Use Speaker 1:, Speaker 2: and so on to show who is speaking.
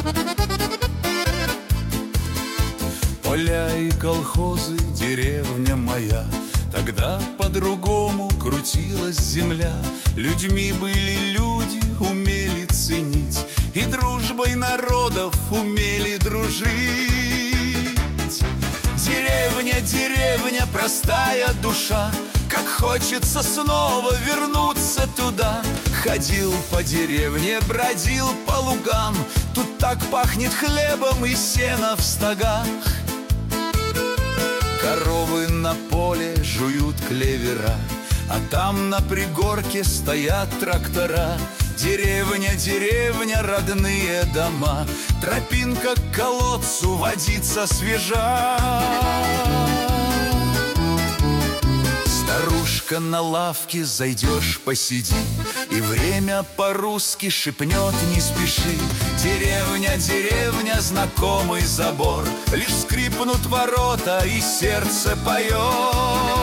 Speaker 1: Поля и колхозы, деревня моя, тогда по-другому крутилась земля. Людьми были люди, умели ценить, и дружбой народов умели дружить. Деревня, деревня, простая душа, как хочется снова вернуться туда. Ходил по деревне, бродил по лугам, тут так пахнет хлебом и сено в стогах. Коровы на поле жуют клевера, а там на пригорке стоят трактора. Деревня, деревня, родные дома, тропинка к колодцу, водица свежа. Старушка на лавке, зайдешь, посиди, и время по-русски шепнет: не спеши. Деревня, деревня, знакомый забор, лишь скрипнут ворота, и сердце поет.